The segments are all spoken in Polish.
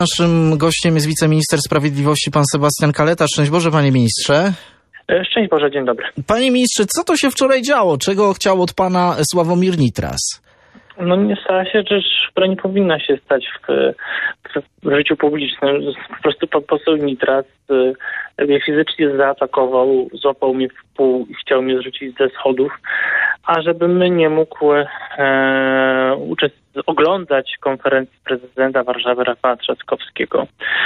Naszym gościem jest wiceminister sprawiedliwości pan Sebastian Kaleta. Szczęść Boże, panie ministrze. Szczęść Boże, dzień dobry. Panie ministrze, co to się wczoraj działo? Czego chciał od pana Sławomir Nitras? No nie stała się rzecz, która nie powinna się stać w życiu publicznym. Po prostu pan poseł Nitras mnie fizycznie zaatakował, złapał mnie w pół i chciał mnie zrzucić ze schodów, a żebym nie mógł oglądać konferencji prezydenta Warszawy Rafała Trzaskowskiego.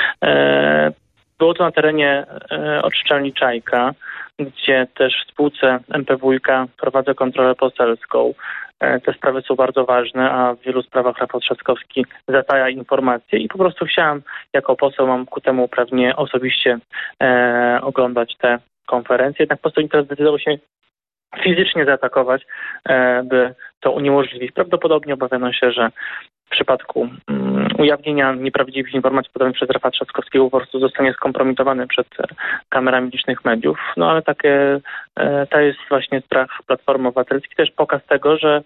Było to na terenie oczyszczalni Czajka, gdzie też w spółce MPWiK prowadzę kontrolę poselską. Te sprawy są bardzo ważne, a w wielu sprawach Rafał Trzaskowski zataja informacje i po prostu chciałem, jako poseł mam ku temu uprawnienie osobiście oglądać te konferencje. Jednak poseł Nitras zdecydował się fizycznie zaatakować, by to uniemożliwić. Prawdopodobnie obawiano się, że w przypadku ujawnienia nieprawdziwych informacji podanych przez Rafała Trzaskowskiego po prostu zostanie skompromitowany przed kamerami licznych mediów. No ale to jest właśnie strach Platformy Obywatelskiej. Też pokaz tego, że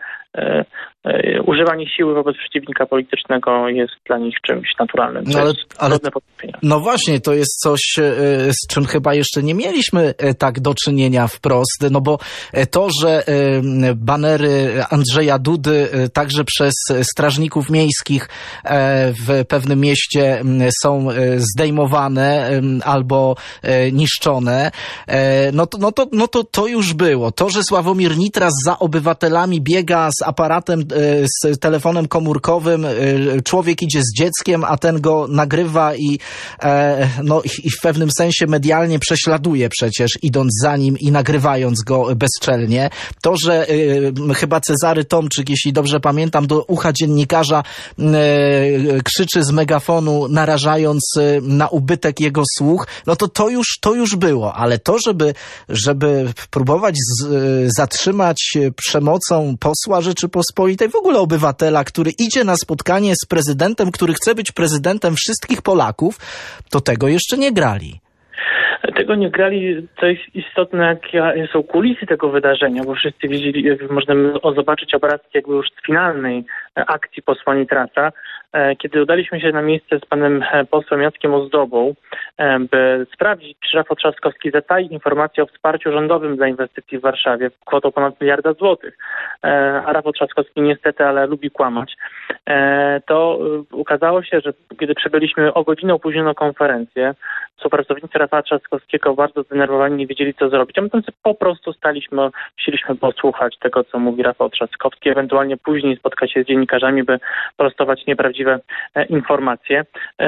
używanie siły wobec przeciwnika politycznego jest dla nich czymś naturalnym. No właśnie, to jest coś, z czym chyba jeszcze nie mieliśmy tak do czynienia wprost, no bo to, że banery Andrzeja Dudy także przez strażników miejskich w pewnym mieście są zdejmowane albo niszczone, to już było. To, że Sławomir Nitras za obywatelami biega z aparatem, z telefonem komórkowym, człowiek idzie z dzieckiem, a ten go nagrywa i w pewnym sensie medialnie prześladuje przecież, idąc za nim i nagrywając go bezczelnie. To, że chyba Cezary Tomczyk, jeśli dobrze pamiętam, do ucha dziennikarza krzyczy z megafonu, narażając na ubytek jego słuch, no to już było. Ale to, żeby próbować zatrzymać przemocą posła Rzeczypospolitej, w ogóle obywatela, który idzie na spotkanie z prezydentem, który chce być prezydentem wszystkich Polaków, to tego jeszcze nie grali. Tego nie grali, to jest istotne, jakie są kulisy tego wydarzenia, bo wszyscy widzieli, możemy zobaczyć obrazki jakby już z finalnej akcji posła Nitrasa, kiedy udaliśmy się na miejsce z panem posłem Jackiem Ozdobą, by sprawdzić, czy Rafał Trzaskowski zatai informację o wsparciu rządowym dla inwestycji w Warszawie kwotą ponad 1 miliarda złotych, a Rafał Trzaskowski niestety, ale lubi kłamać, to okazało się, że kiedy przebyliśmy o godzinę opóźnioną konferencję, współpracownicy Rafała Trzaskowskiego bardzo zdenerwowani, nie wiedzieli, co zrobić, a my tam po prostu chcieliśmy posłuchać tego, co mówi Rafał Trzaskowski, ewentualnie później spotkać się z dziennikarzami, by prostować nieprawdziwe informacje.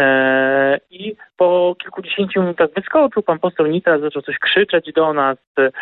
I po kilkudziesięciu minutach wyskoczył pan poseł Nitras, zaczął coś krzyczeć do nas,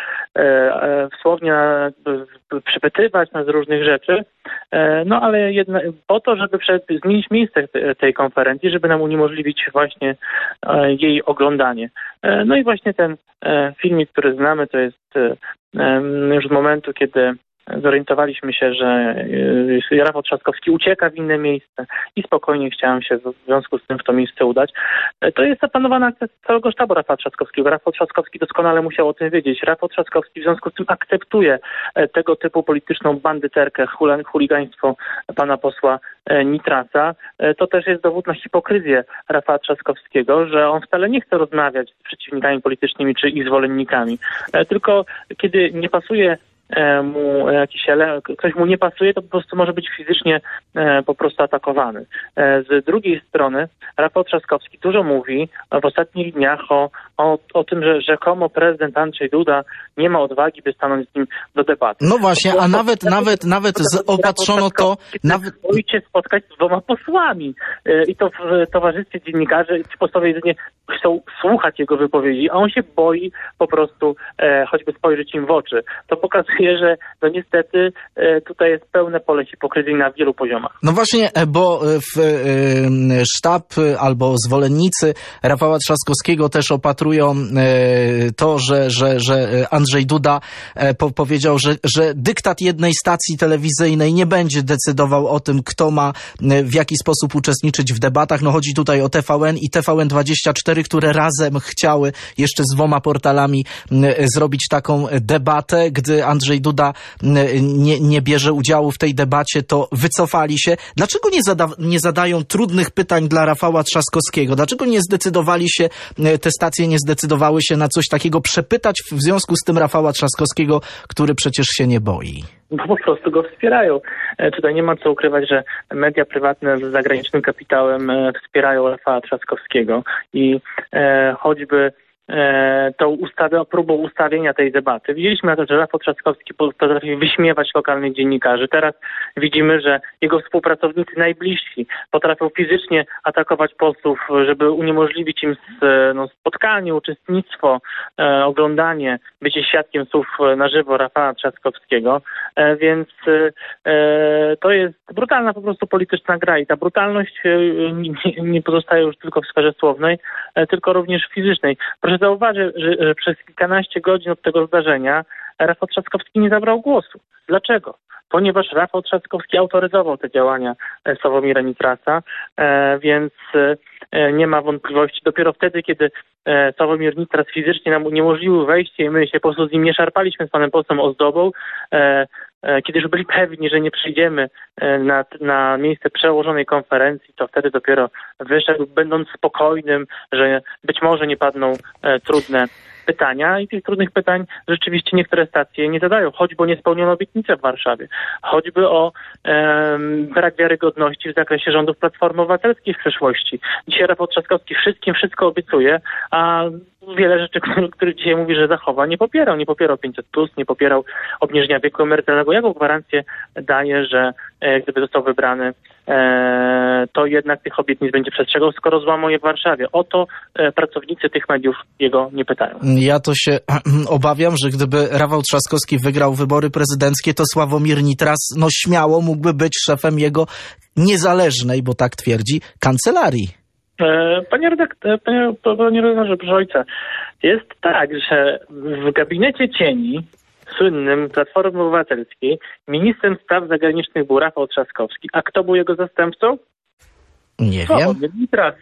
słownie przypytywać nas z różnych rzeczy, no ale po to, żeby zmienić miejsce tej konferencji, żeby nam uniemożliwić właśnie jej oglądanie. No i właśnie ten filmik, który znamy, to jest już z momentu, kiedy zorientowaliśmy się, że Rafał Trzaskowski ucieka w inne miejsce i spokojnie chciałem się w związku z tym w to miejsce udać. To jest zaplanowana akcja całego sztabu Rafała Trzaskowskiego. Rafał Trzaskowski doskonale musiał o tym wiedzieć. Rafał Trzaskowski w związku z tym akceptuje tego typu polityczną bandyterkę, chuligaństwo pana posła Nitrasa. To też jest dowód na hipokryzję Rafała Trzaskowskiego, że on wcale nie chce rozmawiać z przeciwnikami politycznymi czy ich zwolennikami. Tylko kiedy nie pasuje ktoś mu nie pasuje, to po prostu może być fizycznie po prostu atakowany. Z drugiej strony Rafał Trzaskowski dużo mówi w ostatnich dniach o tym, że rzekomo prezydent Andrzej Duda nie ma odwagi, by stanąć z nim do debaty. No właśnie, a nawet opatrzono to... Boi się spotkać z 2 posłami i to w towarzystwie dziennikarzy. Ci posłowie jedynie chcą słuchać jego wypowiedzi, a on się boi po prostu choćby spojrzeć im w oczy. To pokazuje, że no niestety tutaj jest pełne pole hipokryzji na wielu poziomach. No właśnie, bo sztab albo zwolennicy Rafała Trzaskowskiego też opatrują to, że Andrzej Duda powiedział, że dyktat jednej stacji telewizyjnej nie będzie decydował o tym, kto ma w jaki sposób uczestniczyć w debatach. No chodzi tutaj o TVN i TVN24, które razem chciały jeszcze z 2 portalami zrobić taką debatę, gdy Andrzej Andrzej Duda nie bierze udziału w tej debacie, to wycofali się. Dlaczego nie zadają trudnych pytań dla Rafała Trzaskowskiego? Dlaczego nie zdecydowali się, te stacje nie zdecydowały się na coś takiego przepytać w związku z tym Rafała Trzaskowskiego, który przecież się nie boi? No po prostu go wspierają. Tutaj nie ma co ukrywać, że media prywatne z zagranicznym kapitałem wspierają Rafała Trzaskowskiego i choćby tą próbą ustawienia tej debaty. Widzieliśmy, że Rafał Trzaskowski potrafi wyśmiewać lokalnych dziennikarzy. Teraz widzimy, że jego współpracownicy najbliżsi potrafią fizycznie atakować posłów, żeby uniemożliwić im spotkanie, uczestnictwo, oglądanie, bycie świadkiem słów na żywo Rafała Trzaskowskiego. Więc to jest brutalna po prostu polityczna gra i ta brutalność nie pozostaje już tylko w sferze słownej, tylko również fizycznej. Proszę zauważyć, że przez kilkanaście godzin od tego zdarzenia Rafał Trzaskowski nie zabrał głosu. Dlaczego? Ponieważ Rafał Trzaskowski autoryzował te działania Sławomira Nitrasa, więc nie ma wątpliwości. Dopiero wtedy, kiedy Sławomir Nitras fizycznie nam uniemożliwił wejście i my się po prostu z nim nie szarpaliśmy z panem posłem Ozdobą, kiedy już byli pewni, że nie przyjdziemy na miejsce przełożonej konferencji, to wtedy dopiero wyszedł, będąc spokojnym, że być może nie padną trudne pytania i tych trudnych pytań rzeczywiście niektóre stacje nie zadają, choćby o niespełnioną obietnicę w Warszawie, choćby o brak wiarygodności w zakresie rządów Platformy Obywatelskiej w przeszłości. Dzisiaj Rafał Trzaskowski wszystko obiecuje, a wiele rzeczy, które dzisiaj mówi, że zachowa, nie popierał 500+, nie popierał obniżenia wieku emerytalnego. Jaką gwarancję daje, że gdyby został wybrany, to jednak tych obietnic będzie przestrzegał, skoro złamał je w Warszawie. O to pracownicy tych mediów jego nie pytają. Ja to się obawiam, że gdyby Rafał Trzaskowski wygrał wybory prezydenckie, to Sławomir Nitras śmiało mógłby być szefem jego niezależnej, bo tak twierdzi, kancelarii. Panie redaktorze, proszę ojca, jest tak, że w gabinecie cieni słynnym Platformy Obywatelskiej ministrem spraw zagranicznych był Rafał Trzaskowski. A kto był jego zastępcą? Nie wiem. Nitras.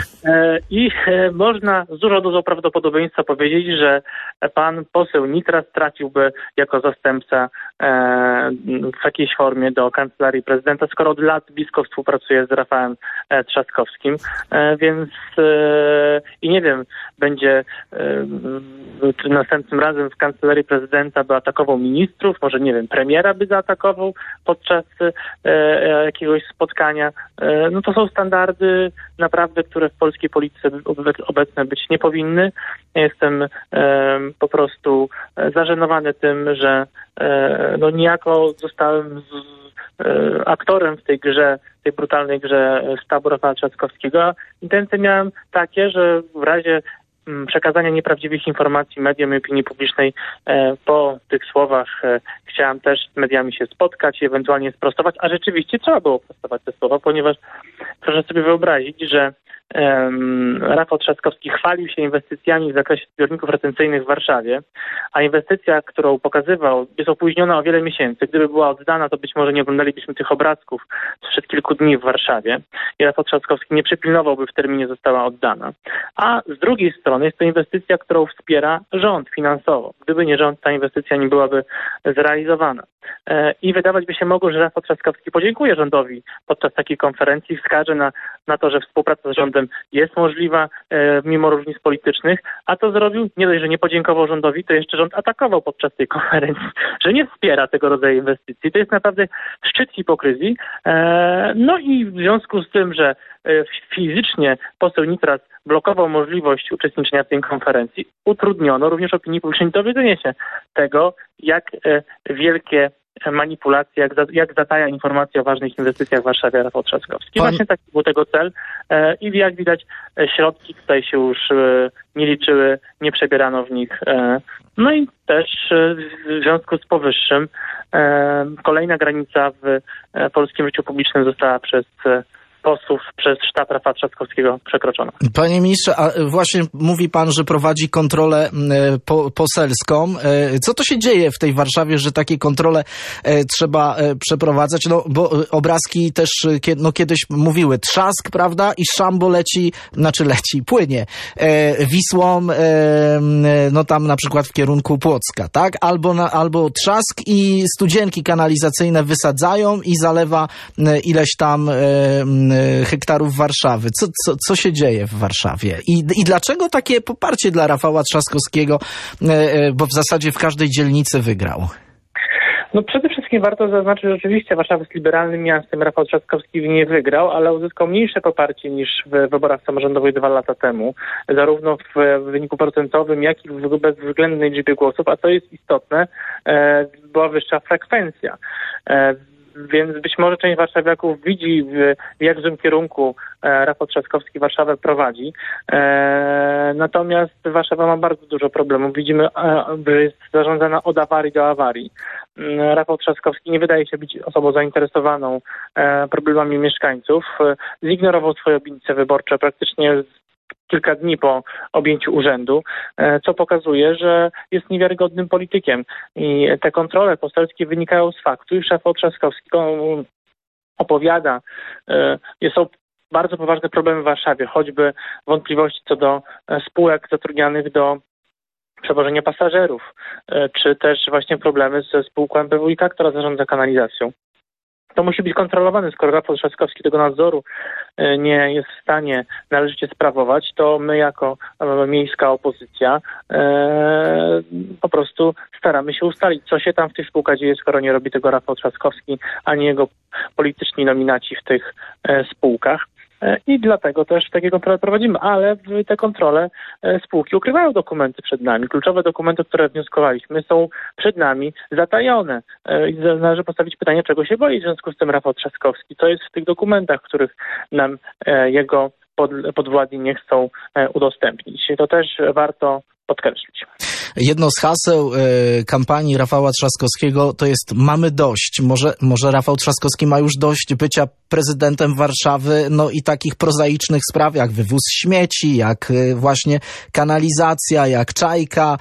I można z dużą dozą prawdopodobieństwa powiedzieć, że pan poseł Nitras trafiłby jako zastępca w jakiejś formie do kancelarii prezydenta, skoro od lat blisko współpracuje z Rafałem Trzaskowskim, więc i nie wiem, będzie następnym razem w kancelarii prezydenta by atakował ministrów, może nie wiem, premiera by zaatakował podczas jakiegoś spotkania. No to są standardy naprawdę, które w polskiej polityce obecne być nie powinny. Ja jestem po prostu zażenowany tym, że niejako zostałem aktorem w tej grze, tej brutalnej grze sztabu Rafała Trzaskowskiego. A intencje miałem takie, że w razie przekazania nieprawdziwych informacji mediom i opinii publicznej po tych słowach chciałem też z mediami się spotkać i ewentualnie sprostować, a rzeczywiście trzeba było prostować te słowa, ponieważ proszę sobie wyobrazić, że Rafał Trzaskowski chwalił się inwestycjami w zakresie zbiorników retencyjnych w Warszawie, a inwestycja, którą pokazywał, jest opóźniona o wiele miesięcy. Gdyby była oddana, to być może nie oglądalibyśmy tych obrazków sprzed kilku dni w Warszawie i Rafał Trzaskowski nie przypilnowałby w terminie została oddana. A z drugiej strony jest to inwestycja, którą wspiera rząd finansowo. Gdyby nie rząd, ta inwestycja nie byłaby zrealizowana. I wydawać by się mogło, że Rafał Trzaskowski podziękuje rządowi podczas takiej konferencji, wskaże na to, że współpraca z rządem jest możliwa mimo różnic politycznych, a to zrobił, nie dość, że nie podziękował rządowi, to jeszcze rząd atakował podczas tej konferencji, że nie wspiera tego rodzaju inwestycji. To jest naprawdę szczyt hipokryzji. No i w związku z tym, że fizycznie poseł Nitras blokował możliwość uczestniczenia w tej konferencji, utrudniono również opinii publicznej dowiedzenie się tego, jak wielkie manipulacje, jak zataja informacje o ważnych inwestycjach w Warszawie Rafał Trzaskowski. Właśnie taki był tego cel i jak widać środki tutaj się już nie liczyły, nie przebierano w nich. No i też w związku z powyższym kolejna granica w polskim życiu publicznym została przez posłów przez sztab Rafała Trzaskowskiego przekroczona. Panie ministrze, a właśnie mówi pan, że prowadzi kontrolę poselską. Co to się dzieje w tej Warszawie, że takie kontrole trzeba przeprowadzać? No, bo obrazki też kiedyś mówiły trzask, prawda? I szambo płynie Wisłą, no tam na przykład w kierunku Płocka, tak? Albo trzask i studzienki kanalizacyjne wysadzają i zalewa ileś tam hektarów Warszawy. Co się dzieje w Warszawie? I dlaczego takie poparcie dla Rafała Trzaskowskiego, bo w zasadzie w każdej dzielnicy wygrał? No przede wszystkim warto zaznaczyć, że oczywiście Warszawa jest liberalnym miastem, Rafał Trzaskowski nie wygrał, ale uzyskał mniejsze poparcie niż w wyborach samorządowych 2 lata temu, zarówno w wyniku procentowym, jak i w bezwzględnej liczbie głosów, a co jest istotne, była wyższa frekwencja. Więc być może część warszawiaków widzi, w jak złym kierunku Rafał Trzaskowski Warszawę prowadzi. Natomiast Warszawa ma bardzo dużo problemów. Widzimy, że jest zarządzana od awarii do awarii. Rafał Trzaskowski nie wydaje się być osobą zainteresowaną problemami mieszkańców. Zignorował swoje obietnice wyborcze praktycznie kilka dni po objęciu urzędu, co pokazuje, że jest niewiarygodnym politykiem. I te kontrole poselskie wynikają z faktu, iż Rafał Trzaskowski opowiada, są bardzo poważne problemy w Warszawie, choćby wątpliwości co do spółek zatrudnianych do przewożenia pasażerów, czy też właśnie problemy ze spółką MPWiK, która zarządza kanalizacją. To musi być kontrolowane. Skoro Rafał Trzaskowski tego nadzoru nie jest w stanie należycie sprawować, to my jako miejska opozycja po prostu staramy się ustalić, co się tam w tych spółkach dzieje, skoro nie robi tego Rafał Trzaskowski, ani jego polityczni nominaci w tych spółkach. I dlatego też takie kontrole prowadzimy, ale te kontrole spółki ukrywają dokumenty przed nami. Kluczowe dokumenty, które wnioskowaliśmy, są przed nami zatajone. Należy postawić pytanie, czego się boi w związku z tym Rafał Trzaskowski. Co jest w tych dokumentach, których nam jego podwładni nie chcą udostępnić. To też warto podkreślić. Jedno z haseł kampanii Rafała Trzaskowskiego to jest mamy dość. Może Rafał Trzaskowski ma już dość bycia prezydentem Warszawy, no i takich prozaicznych spraw jak wywóz śmieci, jak właśnie kanalizacja, jak Czajka.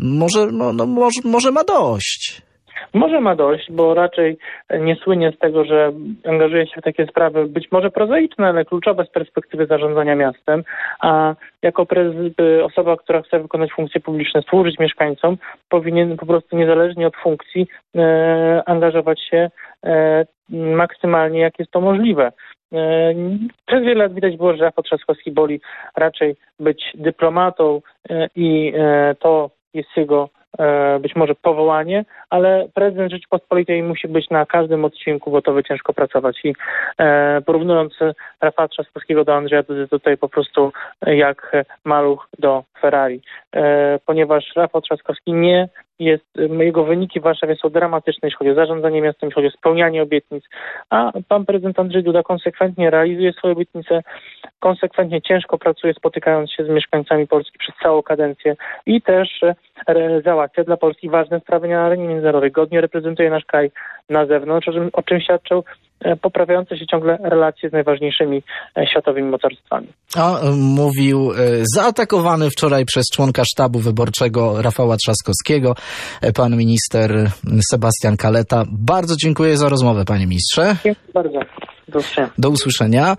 Może ma dość. Może ma dość, bo raczej nie słynie z tego, że angażuje się w takie sprawy być może prozaiczne, ale kluczowe z perspektywy zarządzania miastem, a jako osoba, która chce wykonać funkcje publiczne, służyć mieszkańcom, powinien po prostu niezależnie od funkcji angażować się maksymalnie, jak jest to możliwe. Przez wiele lat widać było, że Rafał Trzaskowski woli raczej być dyplomatą i to jest jego być może powołanie, ale prezydent Rzeczypospolitej musi być na każdym odcinku gotowy ciężko pracować i porównując Rafała Trzaskowskiego do Andrzeja Dudy, tutaj po prostu jak maluch do Ferrari, ponieważ Rafał Trzaskowski jego wyniki w Warszawie są dramatyczne, jeśli chodzi o zarządzanie miastem, jeśli chodzi o spełnianie obietnic, a pan prezydent Andrzej Duda konsekwentnie realizuje swoje obietnice, konsekwentnie ciężko pracuje, spotykając się z mieszkańcami Polski przez całą kadencję i też załatwia dla Polski ważne sprawy na arenie międzynarodowej. Godnie reprezentuje nasz kraj na zewnątrz, o czym świadczą poprawiające się ciągle relacje z najważniejszymi światowymi mocarstwami. A mówił zaatakowany wczoraj przez członka sztabu wyborczego Rafała Trzaskowskiego, pan minister Sebastian Kaleta. Bardzo dziękuję za rozmowę, panie ministrze. Dziękuję bardzo. Do usłyszenia. Do usłyszenia.